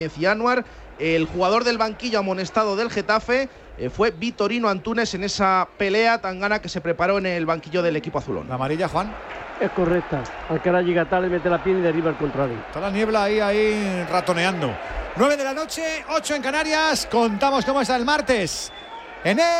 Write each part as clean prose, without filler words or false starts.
y Anwar. El jugador del banquillo amonestado del Getafe fue Vitorino Antunes en esa pelea tangana que se preparó en el banquillo del equipo azulón. ¿La amarilla, Juan? Es correcta. Alcaraz llega tarde, mete la pierna y derriba al contrario. Está la niebla ahí ratoneando. 9 de la noche, 8 en Canarias. Contamos cómo está el martes en el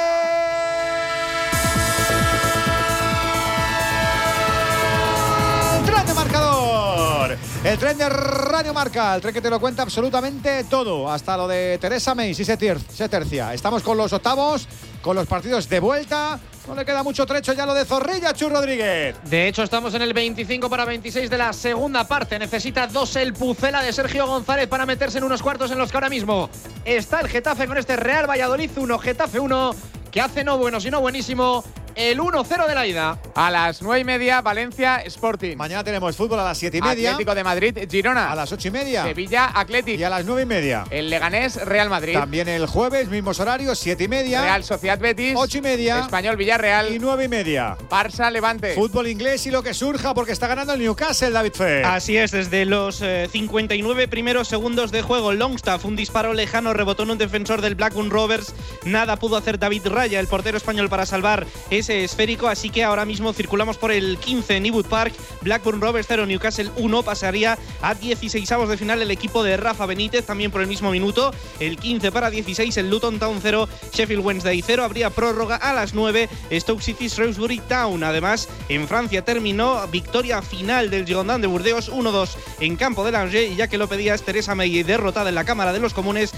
tren de marcador. El tren de Radio Marca, el tren que te lo cuenta absolutamente todo, hasta lo de Theresa May, si se tercia. Estamos con los octavos, con los partidos de vuelta. No le queda mucho trecho ya lo de Zorrilla, Chus Rodríguez. De hecho, estamos en el 25-26 de la segunda parte. Necesita 2 el Pucela de Sergio González para meterse en unos cuartos en los que ahora mismo está el Getafe con este Real Valladolid 1, Getafe 1, que hace no bueno, sino buenísimo el 1-0 de la ida. A las 9:30, Valencia Sporting. Mañana tenemos fútbol a las 7:30. Atlético de Madrid, Girona. A las 8:30. Sevilla, Athletic. Y a las 9:30. El Leganés, Real Madrid. También el jueves, mismos horarios, 7:30. Real Sociedad Betis. 8:30. Español Villarreal. Y 9:30. Barça Levante. Fútbol inglés y lo que surja, porque está ganando el Newcastle, David Fe. Así es, desde los 59 primeros segundos de juego, Longstaff, un disparo lejano, rebotó en un defensor del Blackburn Rovers. Nada pudo hacer David Raya, el portero español, para salvar ese esférico. Así que ahora mismo circulamos por el 15 en Ewood Park. Blackburn Rovers 0, Newcastle 1. Pasaría a 16avos de final el equipo de Rafa Benítez, también por el mismo minuto. El 15 para 16, el Luton Town 0, Sheffield Wednesday 0. Habría prórroga a las 9, Stoke City, Shrewsbury Town. Además, en Francia terminó victoria final del Girondins de Burdeos 1-2 en campo de Angers. Y ya que lo pedías, Theresa May derrotada en la Cámara de los Comunes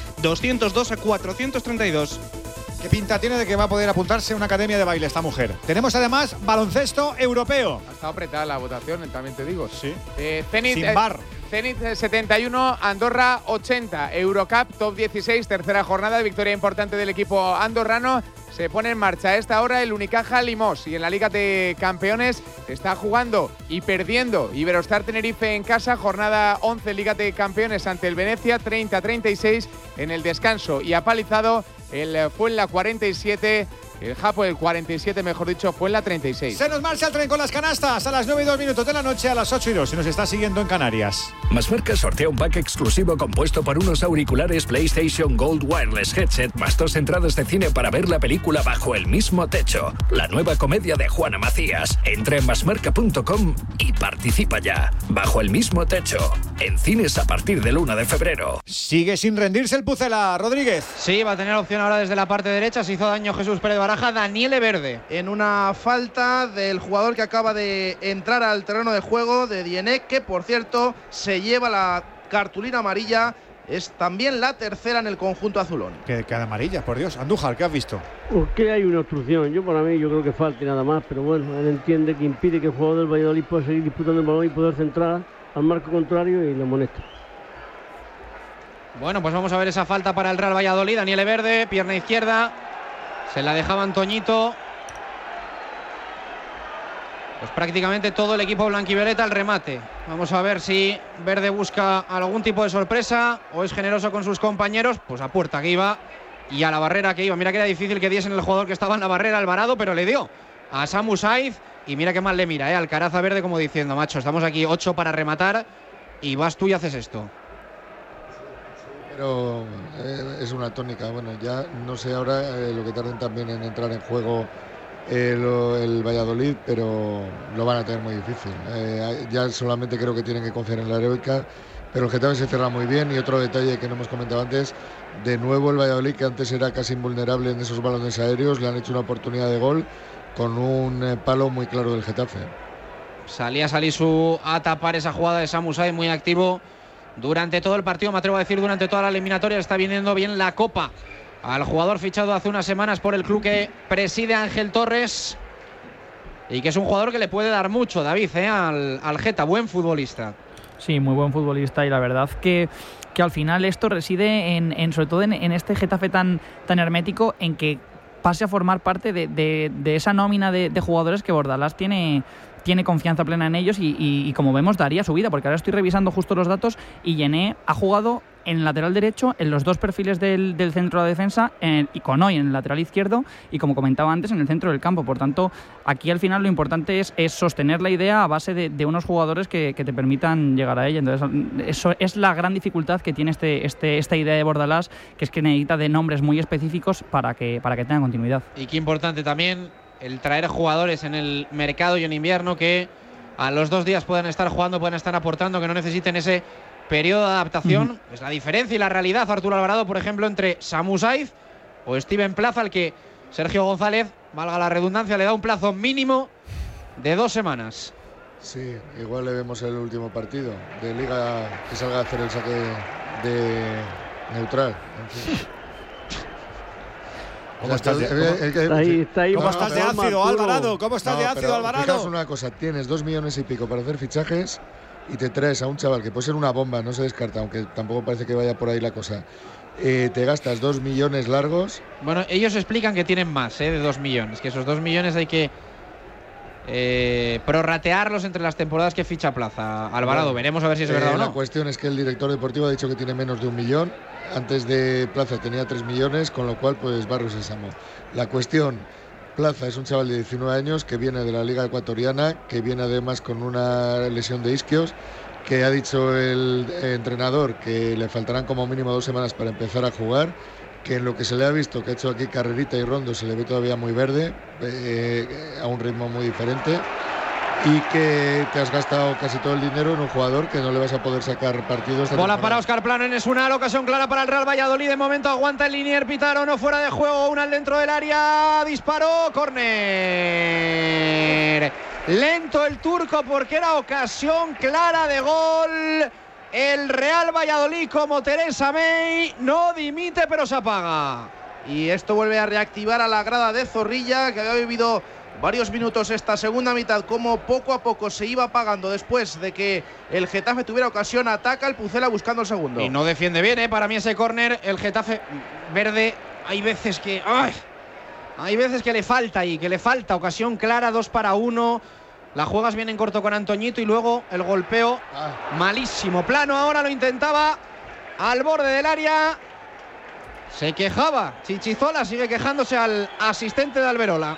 202-432. ¿Qué pinta tiene de que va a poder apuntarse a una academia de baile esta mujer? Tenemos además baloncesto europeo. Ha estado apretada la votación, también te digo. Sí. Zenit, sin bar. Zenit 71, Andorra 80. Eurocup Top 16, tercera jornada de victoria importante del equipo andorrano. Se pone en marcha a esta hora el Unicaja Limos, y en la Liga de Campeones está jugando y perdiendo Iberostar Tenerife en casa, jornada 11 Liga de Campeones ante el Venecia, 30-36 en el descanso, y apalizado el Fuenla 47, el Japo el 47, mejor dicho, Fuenla 36. Se nos marcha el tren con las canastas a las 9:02 de la noche, a las 8:02 si nos está siguiendo en Canarias. Masmarca sortea un pack exclusivo compuesto por unos auriculares PlayStation Gold Wireless Headset más 2 entradas de cine para ver la película Bajo el mismo techo, la nueva comedia de Juana Macías. Entra en masmarca.com y participa ya. Bajo el mismo techo, en cines a partir del 1 de febrero. Sigue sin rendirse el Pucela, Rodríguez. Sí, va a tener opción ahora desde la parte derecha. Se hizo daño Jesús Pérez Baraja. Daniele Verde. En una falta del jugador que acaba de entrar al terreno de juego, de Dienek, que por cierto se lleva la cartulina amarilla. Es también la tercera en el conjunto azulón. Que amarilla, por Dios. Andújar, ¿qué has visto? Porque hay una obstrucción. Yo creo que falta y nada más. Pero bueno, él entiende que impide que el jugador del Valladolid pueda seguir disputando el balón y poder centrar al marco contrario, y lo amonesta. Bueno, pues vamos a ver esa falta para el Real Valladolid. Daniele Verde, pierna izquierda. Se la dejaba Antoñito. Pues prácticamente todo el equipo blanquivioleta al remate. Vamos a ver si Verde busca algún tipo de sorpresa o es generoso con sus compañeros. Pues a puerta que iba y a la barrera que iba. Mira que era difícil que diesen el jugador que estaba en la barrera, Alvarado, pero le dio a Samu Saiz. Y mira qué mal le mira, Alcaraz a Verde, como diciendo: macho, estamos aquí 8 para rematar y vas tú y haces esto. Pero es una tónica. Bueno, ya no sé ahora lo que tarden también en entrar en juego el Valladolid, pero lo van a tener muy difícil. Ya solamente creo que tienen que confiar en la heroica, pero el Getafe se cierra muy bien. Y otro detalle que no hemos comentado antes, de nuevo el Valladolid, que antes era casi invulnerable en esos balones aéreos, le han hecho una oportunidad de gol con un palo muy claro del Getafe. Salía Salisu a tapar esa jugada de Samu Saiz, muy activo durante todo el partido, me atrevo a decir durante toda la eliminatoria. Está viniendo bien la copa al jugador fichado hace unas semanas por el club que preside Ángel Torres, y que es un jugador que le puede dar mucho, David, al Geta. Buen futbolista. Sí, muy buen futbolista, y la verdad que al final esto reside sobre todo en este Getafe tan hermético, en que pase a formar parte de esa nómina de jugadores que Bordalás tiene tiene confianza plena en ellos y como vemos daría su vida, porque ahora estoy revisando justo los datos y Yené ha jugado en el lateral derecho, en los dos perfiles del centro de la defensa, y con hoy en el lateral izquierdo y, como comentaba antes, en el centro del campo. Por tanto, aquí al final lo importante es sostener la idea a base de unos jugadores que te permitan llegar a ella. Entonces, eso es la gran dificultad que tiene esta idea de Bordalás, que es que necesita de nombres muy específicos para que tengan continuidad. Y qué importante también el traer jugadores en el mercado y en invierno que a los 2 días puedan estar jugando, puedan estar aportando, que no necesiten ese periodo de adaptación. Es la diferencia y la realidad, Arturo Alvarado, por ejemplo, entre Samu Saiz o Steven Plaza, al que Sergio González, valga la redundancia, le da un plazo mínimo de 2 semanas. Sí, igual le vemos el último partido de Liga, que salga a hacer el saque de neutral. En fin. ¿Cómo estás de ácido, Alvarado? ¿Cómo estás de ácido, Alvarado? Fijaos una cosa, tienes 2 millones y pico para hacer fichajes y te traes a un chaval que puede ser una bomba, no se descarta, aunque tampoco parece que vaya por ahí la cosa. Te gastas 2 millones largos. Bueno, ellos explican que tienen más de 2 millones, que esos 2 millones hay que prorratearlos entre las temporadas que ficha Plaza. Alvarado, bueno, veremos a ver si es verdad o no. La cuestión es que el director deportivo ha dicho que tiene menos de 1 millón. Antes de Plaza tenía 3 millones, con lo cual pues barrio sésamo. La cuestión, Plaza es un chaval de 19 años que viene de la Liga Ecuatoriana, que viene además con una lesión de isquios, que ha dicho el entrenador que le faltarán como mínimo 2 semanas para empezar a jugar, que en lo que se le ha visto, que ha hecho aquí carrerita y rondo, se le ve todavía muy verde, a un ritmo muy diferente, y que te has gastado casi todo el dinero en un jugador que no le vas a poder sacar partidos. Bola para Óscar Plano en Esunal, ocasión clara para el Real Valladolid. De momento aguanta el Linier, pitaron, no fuera de juego, una al dentro del área, disparó, córner. Lento el turco porque era ocasión clara de gol. El Real Valladolid, como Teresa May, no dimite pero se apaga. Y esto vuelve a reactivar a la grada de Zorrilla, que había vivido varios minutos esta segunda mitad, como poco a poco se iba apagando después de que el Getafe tuviera ocasión. Ataca el Pucela buscando el segundo. Y no defiende bien, para mí ese córner. El Getafe verde, hay veces que le falta ahí, que le falta ocasión clara, 2 para 1. La juegas bien en corto con Antoñito y luego el golpeo malísimo. Plano ahora lo intentaba al borde del área. Se quejaba Chichizola, sigue quejándose al asistente de Alberola.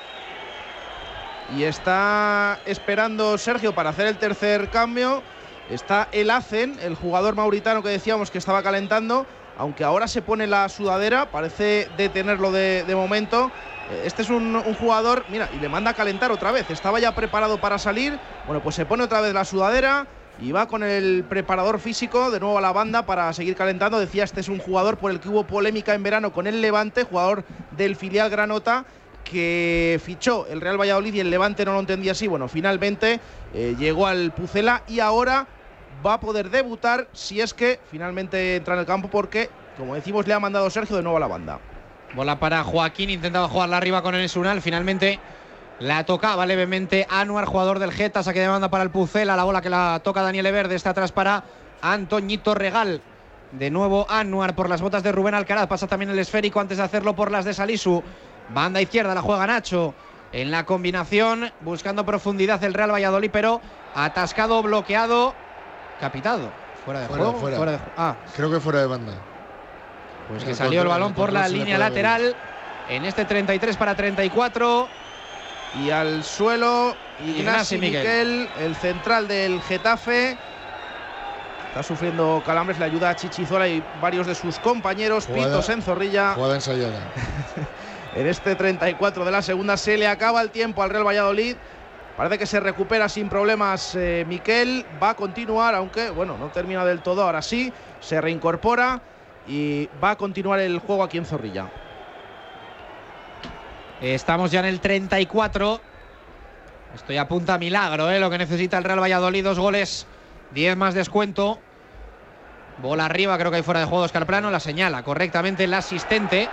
Y está esperando Sergio para hacer el tercer cambio. Está el Hacen, el jugador mauritano que decíamos que estaba calentando, aunque ahora se pone la sudadera, parece detenerlo de momento. Este es un jugador, mira, y le manda a calentar otra vez. Estaba ya preparado para salir, bueno, pues se pone otra vez la sudadera y va con el preparador físico de nuevo a la banda para seguir calentando. Decía, este es un jugador por el que hubo polémica en verano con el Levante, jugador del filial Granota, que fichó el Real Valladolid y el Levante no lo entendía así. Bueno, finalmente llegó al Pucela y ahora va a poder debutar si es que finalmente entra en el campo, porque, como decimos, le ha mandado Sergio de nuevo a la banda. Bola para Joaquín, intentaba jugarla arriba con el Esunal, finalmente la tocaba levemente Anuar, jugador del Geta, saque de banda para el Pucela, la bola que la toca Daniel Verde, está atrás para Antoñito Regal. De nuevo Anuar por las botas de Rubén Alcaraz, pasa también el esférico antes de hacerlo por las de Salisu. Banda izquierda la juega Nacho en la combinación, buscando profundidad el Real Valladolid, pero atascado, bloqueado, capitado. Fuera de juego. Creo que fuera de banda. Pues que salió el balón por la línea lateral en este 33 para 34. Y al suelo Ignasi Miquel, el central del Getafe. Está sufriendo calambres, le ayuda a Chichizola y varios de sus compañeros. Pitos en Zorrilla. Jugada ensayada. En este 34 de la segunda se le acaba el tiempo al Real Valladolid. Parece que se recupera sin problemas Miquel. Va a continuar, aunque bueno, no termina del todo. Ahora sí, se reincorpora y va a continuar el juego aquí en Zorrilla. Estamos ya en el 34. Estoy a punta milagro, lo que necesita el Real Valladolid. 2 goles, 10 más descuento. Bola arriba, creo que hay fuera de juego Óscar Plano. La señala correctamente el asistente.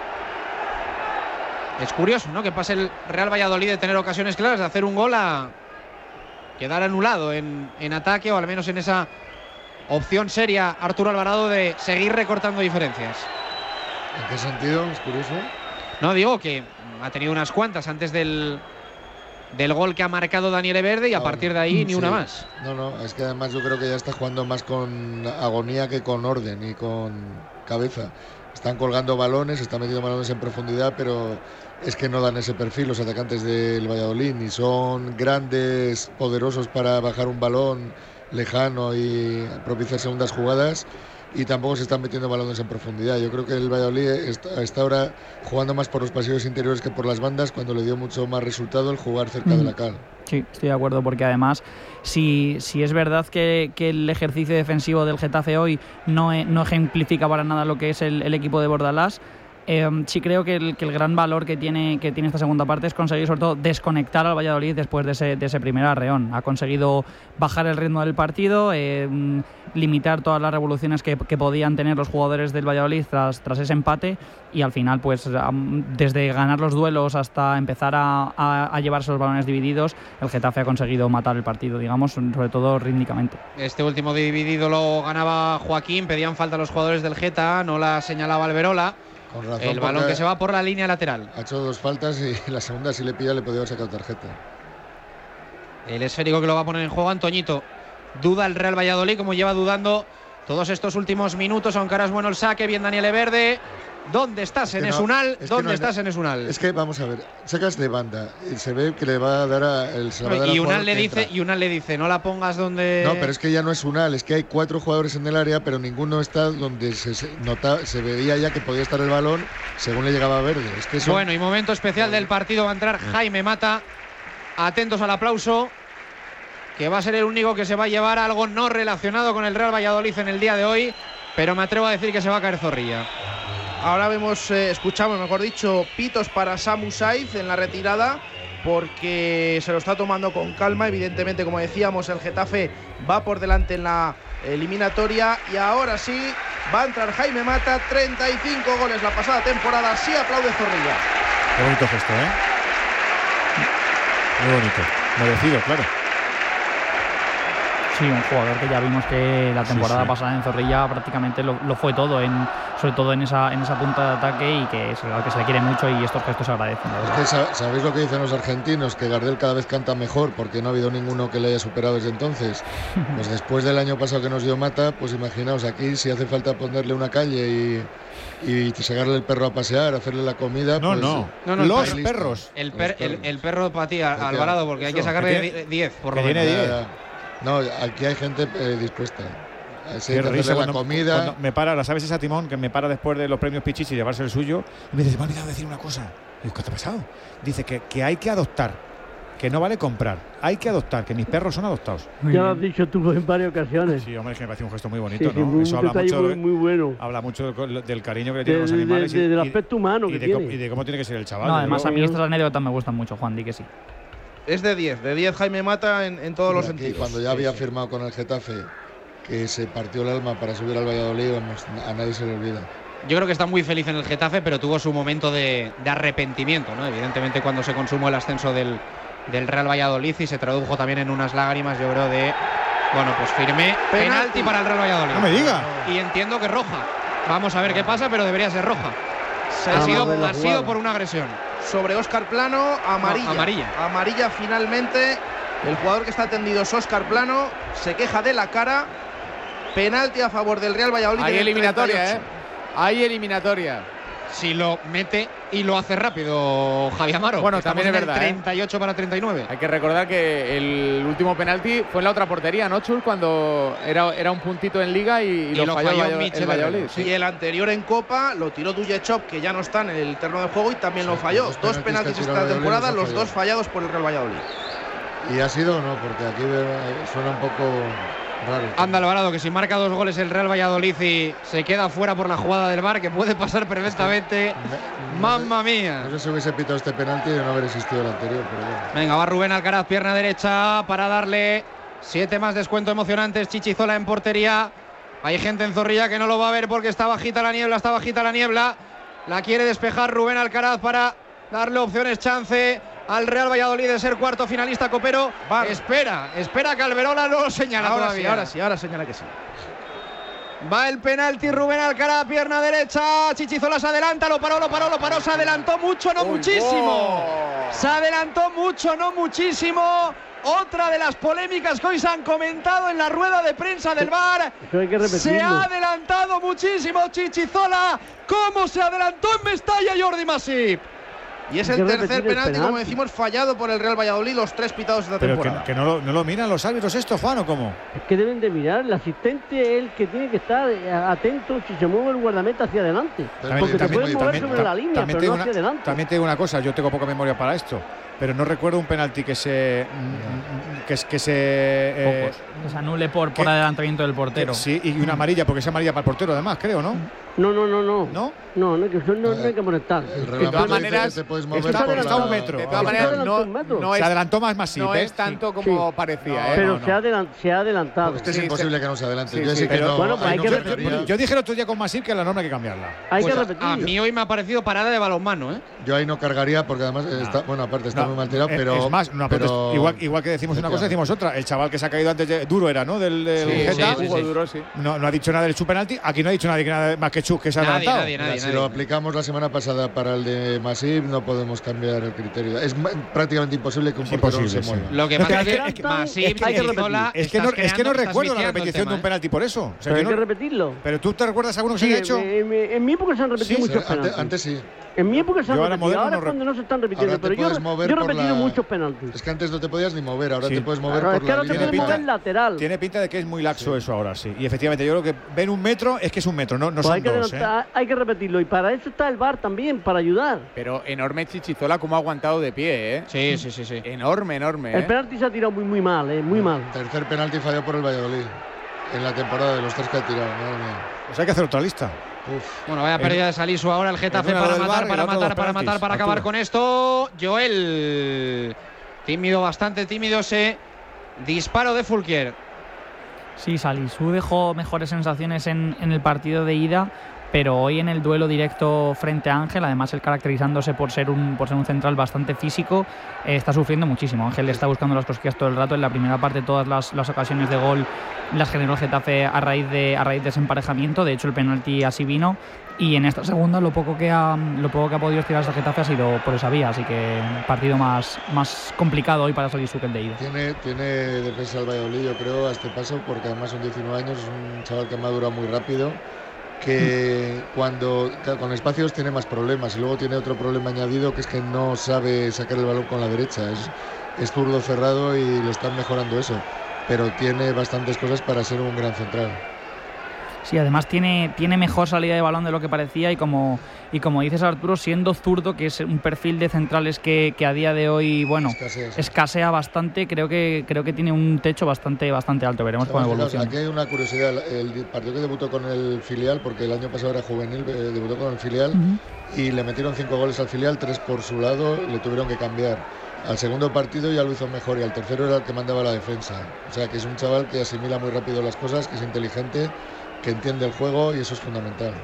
Es curioso, ¿no?, que pase el Real Valladolid de tener ocasiones claras, de hacer un gol, a quedar anulado en ataque, o al menos en esa opción seria, Arturo Alvarado, de seguir recortando diferencias. ¿En qué sentido? Es curioso. No, digo que ha tenido unas cuantas antes del del gol que ha marcado Daniele Verde y a partir de ahí ni una más. No, es que además yo creo que ya está jugando más con agonía que con orden y con cabeza. Están colgando balones, están metiendo balones en profundidad, pero es que no dan ese perfil los atacantes del Valladolid, ni son grandes, poderosos para bajar un balón lejano y propiciar segundas jugadas, y tampoco se están metiendo balones en profundidad. Yo creo que el Valladolid está ahora jugando más por los pasillos interiores que por las bandas, cuando le dio mucho más resultado el jugar cerca de la cal. Sí, estoy de acuerdo, porque además si es verdad que el ejercicio defensivo del Getafe hoy no ejemplifica para nada lo que es el equipo de Bordalás, sí creo que el gran valor que tiene esta segunda parte es conseguir sobre todo desconectar al Valladolid después de ese primer arreón. Ha conseguido bajar el ritmo del partido, limitar todas las revoluciones que podían tener los jugadores del Valladolid tras ese empate, y al final pues desde ganar los duelos hasta empezar a llevarse los balones divididos, el Getafe ha conseguido matar el partido, digamos, sobre todo rítmicamente. Este último dividido lo ganaba Joaquín, pedían falta a los jugadores del Geta, no la señalaba Alberola. Con razón, el balón que se va por la línea lateral. Ha hecho 2 faltas y la segunda, si le pilla, le podía haber sacado tarjeta. El esférico que lo va a poner en juego Antoñito. Duda el Real Valladolid, como lleva dudando todos estos últimos minutos, aunque ahora es bueno el saque. Bien Daniele Verde. ¿Dónde estás, Enes Unal? ¿Dónde estás, Enes Unal? Es que vamos a ver, sacas de banda y se ve que le va a dar y Unal le dice, no la pongas donde. No, pero es que ya no es Unal, es que hay 4 jugadores en el área, pero ninguno está donde se veía ya que podía estar el balón según le llegaba a Verde. Es que Bueno, y momento especial del partido, va a entrar Jaime Mata. Atentos al aplauso, que va a ser el único que se va a llevar algo no relacionado con el Real Valladolid en el día de hoy, pero me atrevo a decir que se va a caer Zorrilla. Ahora escuchamos, mejor dicho, pitos para Samu Saiz en la retirada, porque se lo está tomando con calma. Evidentemente, como decíamos, el Getafe va por delante en la eliminatoria, y ahora sí va a entrar Jaime Mata. 35 goles la pasada temporada, sí aplaude Zorrilla. Qué bonito gesto, muy bonito, merecido, claro. Sí, un jugador que ya vimos que la temporada pasada en Zorrilla prácticamente lo fue todo, sobre todo en esa punta de ataque, y que es algo que se le quiere mucho, y estos gestos se agradecen. Es que sabéis lo que dicen los argentinos, que Gardel cada vez canta mejor porque no ha habido ninguno que le haya superado desde entonces. Pues después del año pasado que nos dio Mata, pues imaginaos aquí, si hace falta ponerle una calle y sacarle el perro a pasear, hacerle la comida. No, los perros. El perro para ti, Alvarado, porque hay que sacarle 10 por lo menos. Tiene 10. No, aquí hay gente dispuesta. Qué risa cuando, comida. Cuando me para, ¿la sabes esa Timón? Que me para después de los premios Pichichi y llevarse el suyo, y me dice, me ha olvidado decir una cosa. Y digo, ¿qué te ha pasado? Dice que hay que adoptar, que no vale comprar, hay que adoptar, que mis perros son adoptados. Ya lo has dicho tú en varias ocasiones. Sí, hombre, es que me parece un gesto muy bonito, ¿no? Eso habla mucho, muy bueno. Habla mucho del cariño que le tienen los animales. Del aspecto humano que tiene. Y de cómo tiene que ser el chaval. No, además a mí estas anécdotas me gustan mucho, Juan, di que sí. Es de 10 Jaime Mata en todos los sentidos. Cuando ya había firmado con el Getafe, que se partió el alma para subir al Valladolid, a nadie se le olvida. Yo creo que está muy feliz en el Getafe, pero tuvo su momento de arrepentimiento, ¿no? Evidentemente, cuando se consumó el ascenso del Real Valladolid, y se tradujo también en unas lágrimas, yo creo, pues firmé penalti para el Real Valladolid. No me diga. Y entiendo que roja. Vamos a ver qué pasa, pero debería ser roja. Ha sido por una agresión. Sobre Óscar Plano, amarilla finalmente. El jugador que está atendido es Óscar Plano, se queja de la cara. Penalti a favor del Real Valladolid. Hay eliminatoria, Hay eliminatoria. Si lo mete y lo hace rápido, Javi Amaro. Bueno, también es verdad. 38 para 39. Hay que recordar que el último penalti fue en la otra portería, ¿no, Chul? Cuando era un puntito en Liga y lo falló el Valladolid. Sí. Y el anterior en Copa lo tiró Dujechop, que ya no está en el terreno de juego, y también lo falló. 2 penaltis esta temporada, los 2 fallados por el Real Valladolid. ¿Y ha sido o no? Porque aquí suena un poco raro. Anda Alvarado, que si marca 2 goles el Real Valladolid y se queda fuera por la jugada del VAR, que puede pasar perfectamente. ¡Mamma mía! No sé si hubiese pitado este penalti y no haber existido el anterior, pero bueno. Venga, va Rubén Alcaraz, pierna derecha, para darle 7 más descuento emocionantes. Chichizola en portería. Hay gente en Zorrilla que no lo va a ver porque está bajita la niebla. La quiere despejar Rubén Alcaraz para darle opciones, chance al Real Valladolid de ser cuarto finalista copero. Espera que Alberola no lo señala todavía. Ahora señala que sí. Va el penalti, Rubén Alcaraz, pierna derecha. Chichizola se adelanta, lo paró. Se adelantó mucho, no muchísimo. Se adelantó mucho, no muchísimo. Otra de las polémicas que hoy se han comentado en la rueda de prensa del VAR. Se ha adelantado muchísimo Chichizola. ¿Cómo se adelantó en Mestalla Jordi Masip? Y es el tercer penalti, como decimos, fallado por el Real Valladolid, los 3 pitados de la temporada. Que no lo miran los árbitros esto, Juan, ¿o cómo? Es que deben de mirar, el asistente es el que tiene que estar atento si se mueve el guardameta hacia adelante. Porque te puedes mover sobre la línea, pero no hacia adelante. También te digo una cosa, yo tengo poca memoria para esto, pero no recuerdo un penalti que se anule por adelantamiento del portero. Sí, y una amarilla, porque es amarilla para el portero además, creo, ¿no? No hay que molestar. De todas maneras, te puedes mover está un metro. De todas maneras, no se adelantó más Masip. No es tanto como parecía. Pero se ha adelantado. Es imposible que no se adelante. Yo dije el otro día con Masip que la norma hay que cambiarla. Hay que repetirlo. A mí hoy me ha parecido parada de balonmano, ¿eh? Yo ahí no cargaría porque además aparte está muy mal tirado, pero es más, igual que decimos una cosa, decimos otra. El chaval que se ha caído antes Duro era, ¿no? Del Geta. Duro, sí. No ha dicho nada del su penalti. Aquí no ha dicho nada más que Chus, que se ha adelantado. Si lo aplicamos la semana pasada para el de Masip, no podemos cambiar el criterio. Es prácticamente imposible que un portero no se mueva. Lo que pasa es que Masip, es que no recuerdo la repetición de un penalti por eso. Pero hay que repetirlo. ¿Pero tú te recuerdas alguno que se haya hecho? En mi época se han repetido muchos penaltis. Antes sí. En mi época se han repetido, ahora es cuando no se están repitiendo, pero yo he repetido muchos penaltis. Es que antes no te podías ni mover, ahora te puedes mover por la línea. Es que ahora te puedes mover lateral. Tiene pinta de que es muy laxo eso ahora, sí. Y efectivamente, yo creo que ven un metro, es que es un metro, no son dos. Hay que repetirlo, y para eso está el VAR también, para ayudar. Pero enorme Chichizola, como ha aguantado de pie, ¿eh? Sí. Enorme. El penalti se ha tirado muy mal, muy mal. Tercer penalti fallado por el Valladolid en la temporada, de los 3 que ha tirado, madre mía. Pues hay que hacer otra lista. Bueno, vaya pérdida de Salisu ahora el Getafe para acabar con esto. Joel, bastante tímido ese disparo de Fulquier. Sí, Salisu dejó mejores sensaciones en el partido de ida, pero hoy en el duelo directo frente a Ángel, además él caracterizándose por ser un central bastante físico, está sufriendo muchísimo. Ángel está buscando las cosquillas todo el rato. En la primera parte todas las ocasiones de gol las generó el Getafe a raíz de ese emparejamiento. De hecho, el penalti así vino, y en esta segunda lo poco que ha podido estirarse el Getafe ha sido por esa vía, así que partido más complicado hoy para Salisu que el de ida. Tiene defensa el Valladolid, yo creo, a este paso, porque además son 19 años, es un chaval que madura muy rápido, que con espacios tiene más problemas, y luego tiene otro problema añadido, que es que no sabe sacar el balón con la derecha, es zurdo cerrado y lo están mejorando eso, pero tiene bastantes cosas para ser un gran central. Sí, además tiene mejor salida de balón de lo que parecía, y como dices, Arturo, siendo zurdo, que es un perfil de centrales que a día de hoy, escasea bastante, creo que tiene un techo bastante alto. Veremos cómo evoluciona. Aquí hay una curiosidad, el partido que debutó con el filial, porque el año pasado era juvenil, debutó con el filial, y le metieron 5 goles al filial, 3 por su lado, le tuvieron que cambiar. Al segundo partido ya lo hizo mejor, y al tercero era el que mandaba la defensa. O sea, que es un chaval que asimila muy rápido las cosas, que es inteligente, que entiende el juego, y eso es fundamental.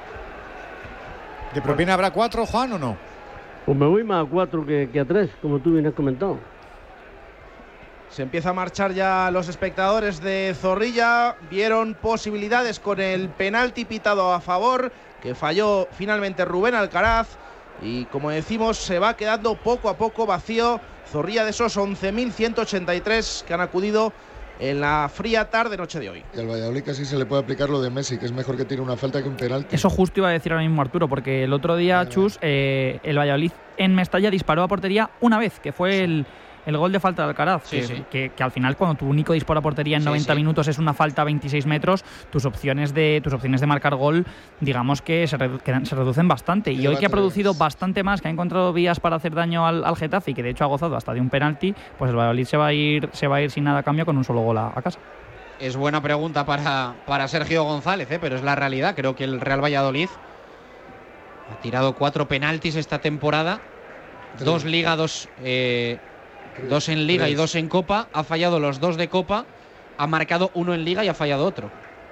¿De propina habrá 4, Juan, o no? Pues me voy más a 4 que a 3, como tú bien has comentado. Se empieza a marchar ya los espectadores de Zorrilla. Vieron posibilidades con el penalti pitado a favor, que falló finalmente Rubén Alcaraz. Y como decimos, se va quedando poco a poco vacío Zorrilla de esos 11.183 que han acudido en la fría tarde-noche de hoy. Y al Valladolid casi se le puede aplicar lo de Messi, que es mejor que tire una falta que un penalti. Eso justo iba a decir ahora mismo Arturo, porque el otro día, Chus, el Valladolid en Mestalla disparó a portería una vez, que fue el gol de falta de Alcaraz, que al final, cuando tu único disparo a portería en 90 minutos es una falta a 26 metros, tus opciones de marcar gol, digamos que se reducen bastante. Y hoy, que ha producido bastante más, que ha encontrado vías para hacer daño al Getafe, y que de hecho ha gozado hasta de un penalti, pues el Valladolid se va a ir sin nada a cambio, con un solo gol a casa. Es buena pregunta para Sergio González, pero es la realidad. Creo que el Real Valladolid ha tirado 4 penaltis esta temporada, 2 Liga, 2 en Liga y 2 en Copa. Ha fallado los 2 de Copa, ha marcado 1 en Liga y ha fallado otro.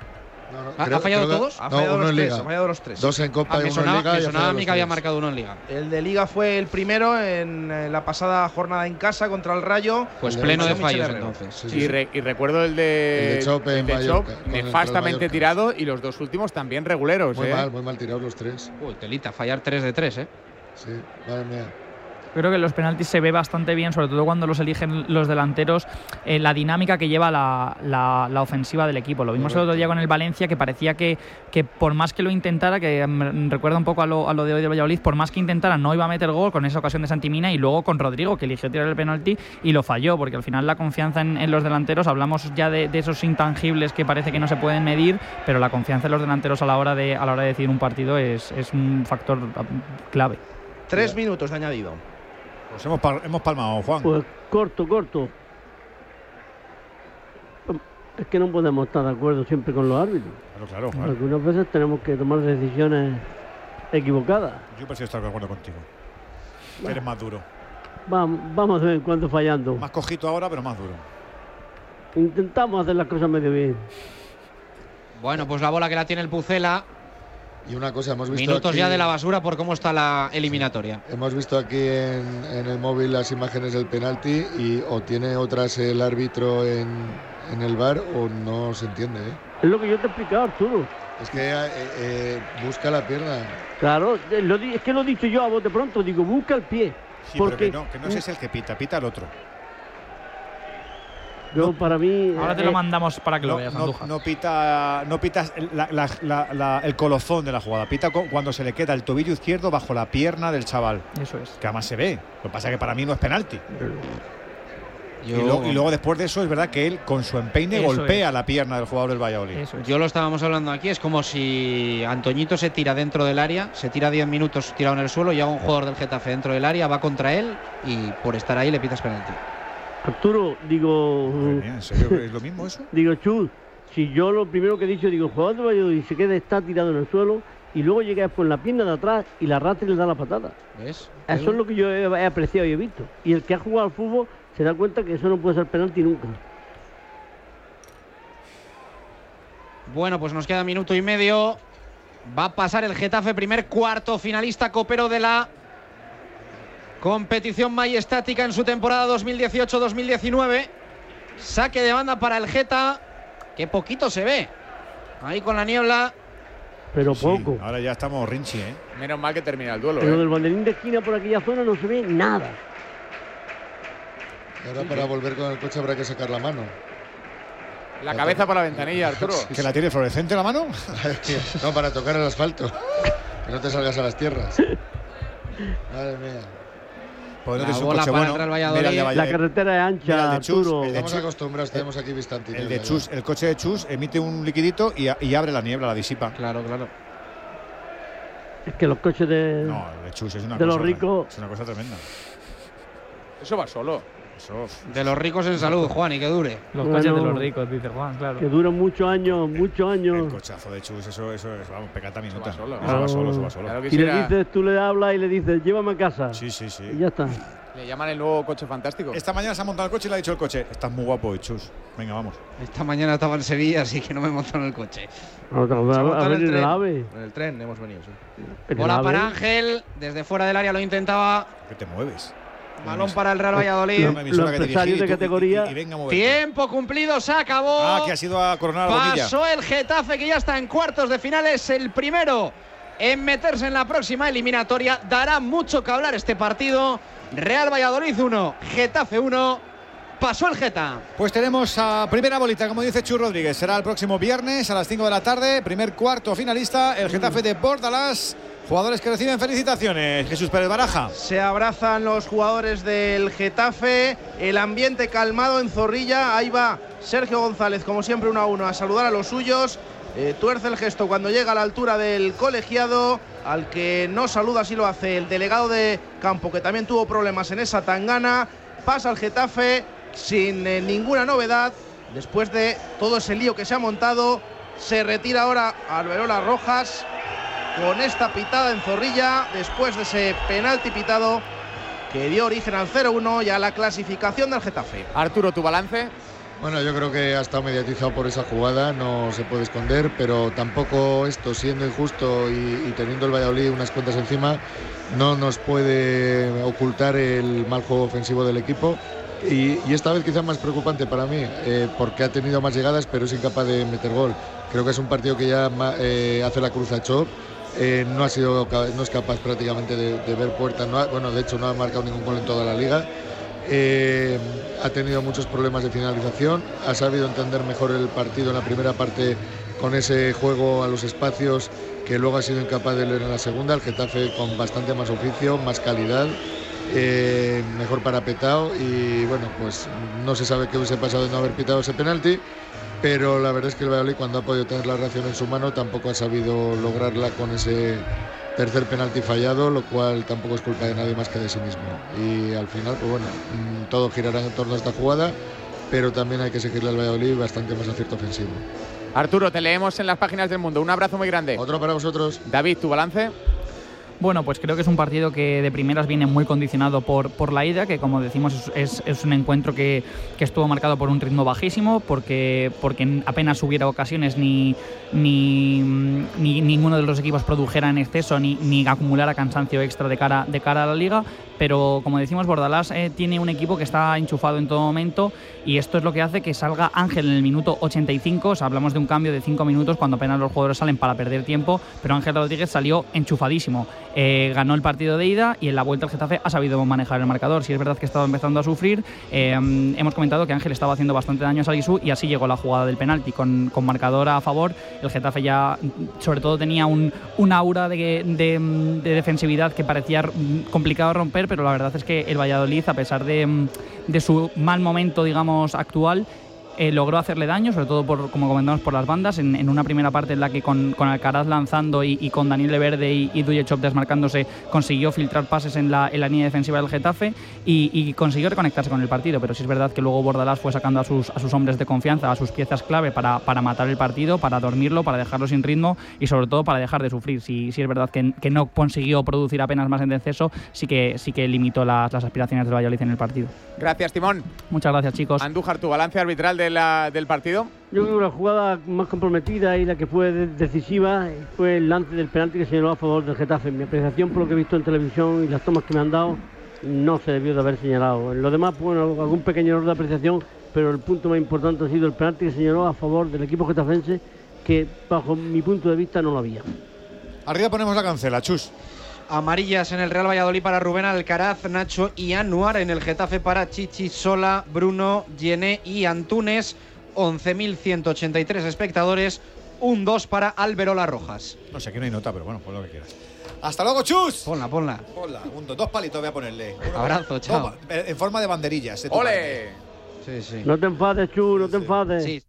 ¿Ha fallado todos? Ha fallado uno los en tres. Liga. Ha fallado los tres. 2 en Copa y Me uno en Liga. sonaba, me sonaba a mí que había marcado uno en Liga. El de Liga fue el primero en la pasada jornada en casa contra el Rayo. Pues El pleno de Michel fallos Herrero. entonces. Sí, sí, Y, sí. y recuerdo el de, El de Chop en Mallorca, Chop, contra el nefastamente Mallorca. tirado, y los dos últimos también reguleros. Muy mal tirados los 3. Uy, telita, fallar 3 de 3, Sí, madre mía. Creo que los penaltis se ve bastante bien, sobre todo cuando los eligen los delanteros, la dinámica que lleva la ofensiva del equipo. Lo vimos el otro día con el Valencia, que parecía que por más que lo intentara, que me recuerda un poco a lo de hoy del Valladolid, por más que intentara no iba a meter gol con esa ocasión de Santi Mina, y luego con Rodrigo, que eligió tirar el penalti y lo falló, porque al final la confianza en los delanteros, hablamos ya de esos intangibles que parece que no se pueden medir, pero la confianza en los delanteros a la hora de decidir un partido es un factor clave. 3 minutos de añadido. Pues hemos palmado, Juan. Pues corto. Es que no podemos estar de acuerdo siempre con los árbitros. Claro. Algunas veces tenemos que tomar decisiones equivocadas. Yo prefiero estar de acuerdo contigo. Eres más duro. Vamos de vez en cuando fallando. Más cojito ahora, pero más duro. Intentamos hacer las cosas medio bien. Bueno, pues la bola que la tiene el Pucela. Y una cosa, hemos visto Minutos aquí, ya de la basura por cómo está la eliminatoria. Hemos visto aquí en el móvil las imágenes del penalti y o tiene otras el árbitro en el VAR o no se entiende. Es lo que yo te he explicado, Arturo. Es que busca la pierna. Claro, es que lo he dicho yo a bote pronto. Digo, busca el pie. Sí, porque pero que no es el que pita el otro. yo, para mí. Ahora te lo mandamos para que lo veas, Andújar. No pitas el colofón de la jugada. Pita cuando se le queda el tobillo izquierdo bajo la pierna del chaval. Eso es. Que además se ve. Lo que pasa es que para mí no es penalti. Yo, Y luego después de eso es verdad que él con su empeine Eso golpea la pierna del jugador del Valladolid. Eso es. yo lo estábamos hablando aquí, es como si Antoñito se tira dentro del área, se tira 10 minutos tirado en el suelo, llega un jugador del Getafe dentro del área, va contra él y por estar ahí le pitas penalti. Arturo, digo. Madre mía, ¿en serio es lo mismo eso? Digo, Chus, si yo lo primero que he dicho, digo, el jugador de Valladolid se queda, está tirado en el suelo y luego llega después en la pierna de atrás y la arrastra y le da la patada. ¿Ves? Eso es lo que yo he apreciado y he visto. Y el que ha jugado al fútbol se da cuenta que eso no puede ser penalti nunca. Bueno, pues nos queda minuto y medio. Va a pasar el Getafe, primer cuarto finalista copero de la competición majestática en su temporada 2018-2019. Saque de banda para el Geta, que poquito se ve. Ahí con la niebla. Pero Sí, poco. ahora ya estamos rinchi, ¿eh? Menos mal que termina el duelo. En lo del banderín de esquina por aquella zona no se ve nada. Y ahora para volver con el coche habrá que sacar la mano. La cabeza por la ventanilla, Arturo. ¿Que la tiene fluorescente la mano? No, para tocar el asfalto. Que no te salgas a las tierras. Madre mía. Pues no La tienes un bola coche para bueno. el Real Valladolid. Mira el de La Valladolid. carretera es Mira, ancha, el de Chus, Arturo. el de Estamos acostumbrados, tenemos aquí bastante. El de Chus, el coche de Chus emite un liquidito y abre la niebla, la disipa. Claro. Es que los coches de. No, el de Chus es una De cosa. los ricos. Es una cosa tremenda. Eso va solo. Eso. De los ricos en salud, Juan, y que dure. Los Bueno, coches de los ricos, dice Juan, claro. Que duran muchos años. El cochazo de Chus, eso es, vamos, pecata minuta. Eso va solo. Eso va solo. Claro que Y le será- dices, tú le hablas y le dices, llévame a casa. Sí. Y ya está. Le llaman el nuevo coche fantástico. Esta mañana se ha montado el coche y le ha dicho el coche: estás muy guapo hoy, Chus. Venga, vamos. Esta mañana estaba en Sevilla, así que no me montaron el coche. A ver el AVE. En el tren hemos venido, sí. El Bola AVE. para Ángel, desde fuera del área lo intentaba. ¿Qué te mueves? Balón para el Real Valladolid. Una emisora los que dirigí empresarios de y tú- categoría. y venga a moverte. Tiempo cumplido, se acabó. Ah, que ha sido a coronar a Bonilla. Pasó el Getafe, que ya está en cuartos de final, es el primero en meterse en la próxima eliminatoria. Dará mucho que hablar este partido. Real Valladolid 1, Getafe 1. Pasó el Geta. Pues tenemos a primera bolita, como dice Chu Rodríguez. Será el próximo viernes a las 5 de la tarde. Primer cuarto finalista, el Getafe de Bordalás. Jugadores que reciben felicitaciones. Jesús Pérez Baraja. Se abrazan los jugadores del Getafe. El ambiente calmado en Zorrilla. Ahí va Sergio González, como siempre, 1-1 a saludar a los suyos. Tuerce el gesto cuando llega a la altura del colegiado. Al que no saluda, así lo hace el delegado de campo, que también tuvo problemas en esa tangana. Pasa el Getafe sin ninguna novedad. Después de todo ese lío que se ha montado, se retira ahora Alberola Rojas con esta pitada en Zorrilla, después de ese penalti pitado que dio origen al 0-1 y a la clasificación del Getafe. Arturo, tu balance. Bueno, yo creo que ha estado mediatizado por esa jugada, no se puede esconder, pero tampoco esto, siendo injusto y teniendo el Valladolid unas cuentas encima, no nos puede ocultar el mal juego ofensivo del equipo. Y esta vez quizás más preocupante para mí, porque ha tenido más llegadas, pero es incapaz de meter gol. Creo que es un partido que ya hace la cruz a Chop. No es capaz prácticamente de ver puertas. De hecho no ha marcado ningún gol en toda la liga. Ha tenido muchos problemas de finalización, ha sabido entender mejor el partido en la primera parte con ese juego a los espacios que luego ha sido incapaz de leer en la segunda. El Getafe con bastante más oficio, más calidad, mejor parapetado y bueno, pues no se sabe qué hubiese pasado de no haber pitado ese penalti, pero la verdad es que el Valladolid, cuando ha podido tener la reacción en su mano, tampoco ha sabido lograrla con ese tercer penalti fallado, lo cual tampoco es culpa de nadie más que de sí mismo. Y al final, pues bueno, todo girará en torno a esta jugada, pero también hay que seguirle al Valladolid bastante más acierto ofensivo. Arturo, te leemos en las páginas del mundo. Un abrazo muy grande. Otro para vosotros. David, ¿tu balance? Bueno, pues creo que es un partido que de primeras viene muy condicionado por la ida, que como decimos es un encuentro que estuvo marcado por un ritmo bajísimo, porque apenas hubiera ocasiones ni ninguno de los equipos produjera en exceso ni acumulara cansancio extra de cara a la liga. Pero como decimos, Bordalás tiene un equipo que está enchufado en todo momento y esto es lo que hace que salga Ángel en el minuto 85. O sea, hablamos de un cambio de 5 minutos cuando apenas los jugadores salen para perder tiempo, pero Ángel Rodríguez salió enchufadísimo. Ganó el partido de ida y en la vuelta el Getafe ha sabido manejar el marcador. Sí es verdad que estaba empezando a sufrir. Hemos comentado que Ángel estaba haciendo bastante daño a Salisu y así llegó la jugada del penalti. Con marcador a favor, el Getafe ya sobre todo tenía un aura de defensividad que parecía complicado romper, pero la verdad es que el Valladolid, a pesar de su mal momento, digamos, actual, logró hacerle daño, sobre todo como comentamos, por las bandas, en una primera parte en la que con Alcaraz lanzando y con Daniel Leverde y Dujechop desmarcándose consiguió filtrar pases en la línea defensiva del Getafe y consiguió reconectarse con el partido, pero sí es verdad que luego Bordalás fue sacando a sus hombres de confianza, a sus piezas clave para matar el partido, para dormirlo, para dejarlo sin ritmo y sobre todo para dejar de sufrir. Sí es verdad que no consiguió producir apenas más en descenso, sí que limitó las aspiraciones del Valladolid en el partido. Gracias, Timón. Muchas gracias, chicos. Andújar, tu balance arbitral del partido. Yo creo que la jugada más comprometida y la que fue decisiva fue el lance del penalti que señaló a favor del Getafe. En mi apreciación, por lo que he visto en televisión y las tomas que me han dado, no se debió de haber señalado. En lo demás, bueno, algún pequeño error de apreciación, pero el punto más importante ha sido el penalti que señaló a favor del equipo getafense, que bajo mi punto de vista no lo había. Arriba ponemos la cancela, Chus. Amarillas en el Real Valladolid para Rubén Alcaraz, Nacho y Anuar. En el Getafe para Chichi, Sola, Bruno, Yené y Antunes. 11.183 espectadores. Un 2 para Alberola Rojas. No sé, que no hay nota, pero bueno, pon lo que quieras. ¡Hasta luego, Chus! Ponla. Dos palitos voy a ponerle. Abrazo, chao. En forma de banderillas. ¡Ole! Sí. No te enfades, Chus, no te enfades. Sí.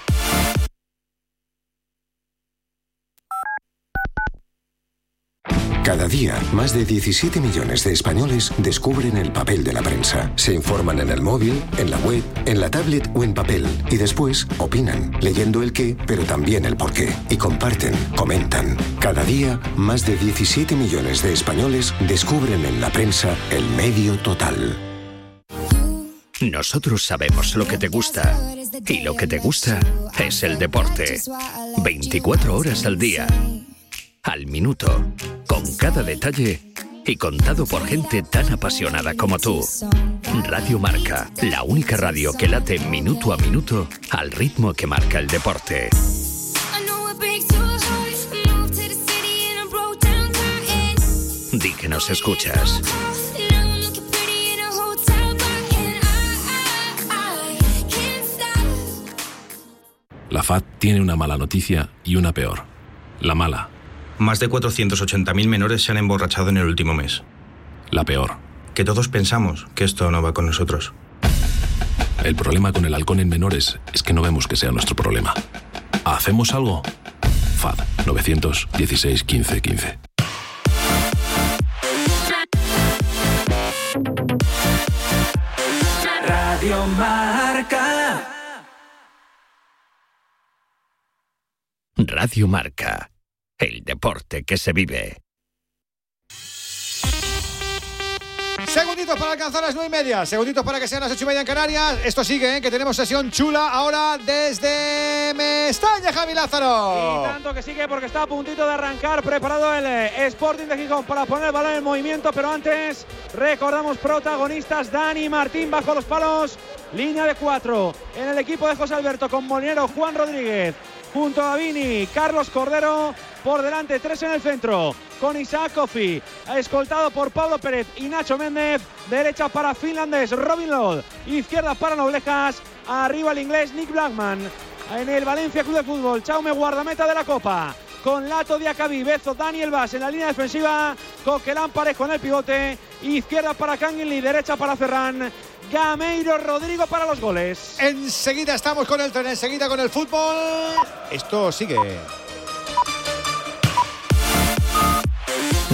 Cada día, más de 17 millones de españoles descubren el papel de la prensa. Se informan en el móvil, en la web, en la tablet o en papel. Y después opinan, leyendo el qué, pero también el por qué. Y comparten, comentan. Cada día, más de 17 millones de españoles descubren en la prensa el medio total. Nosotros sabemos lo que te gusta. Y lo que te gusta es el deporte. 24 horas al día. Al minuto, con cada detalle y contado por gente tan apasionada como tú. Radio Marca, la única radio que late minuto a minuto al ritmo que marca el deporte. Di que nos escuchas. La FAD tiene una mala noticia y una peor. La mala. Más de 480.000 menores se han emborrachado en el último mes. La peor. Que todos pensamos que esto no va con nosotros. El problema con el alcohol en menores es que no vemos que sea nuestro problema. ¿Hacemos algo? FAD 916 15 15. Radio Marca. Radio Marca. El deporte que se vive. Segunditos para alcanzar las 9:30. Segunditos para que sean las 8:30 en Canarias. Esto sigue, que tenemos sesión chula ahora desde Mestalla, Javi Lázaro. Y tanto que sigue porque está a puntito de arrancar. Preparado el Sporting de Gijón para poner el balón en movimiento. Pero antes recordamos protagonistas. Dani Martín bajo los palos. Línea de 4 en el equipo de José Alberto con Molinero, Juan Rodríguez. Junto a Vini, Carlos Cordero. Por delante, 3 en el centro. Con Isaac Kofi, escoltado por Pablo Pérez y Nacho Méndez. Derecha para finlandés Robin Lod. Izquierda para Noblejas. Arriba el inglés Nick Blackman. En el Valencia Club de Fútbol, Chaume, guardameta de la Copa. Con Lato, Diacabí, Bezo, Daniel Vaz en la línea defensiva. Coquelán Parejo en el pivote. Izquierda para Canguilí, derecha para Ferran. Gameiro, Rodrigo para los goles. Enseguida estamos con el tren, enseguida con el fútbol. Esto sigue.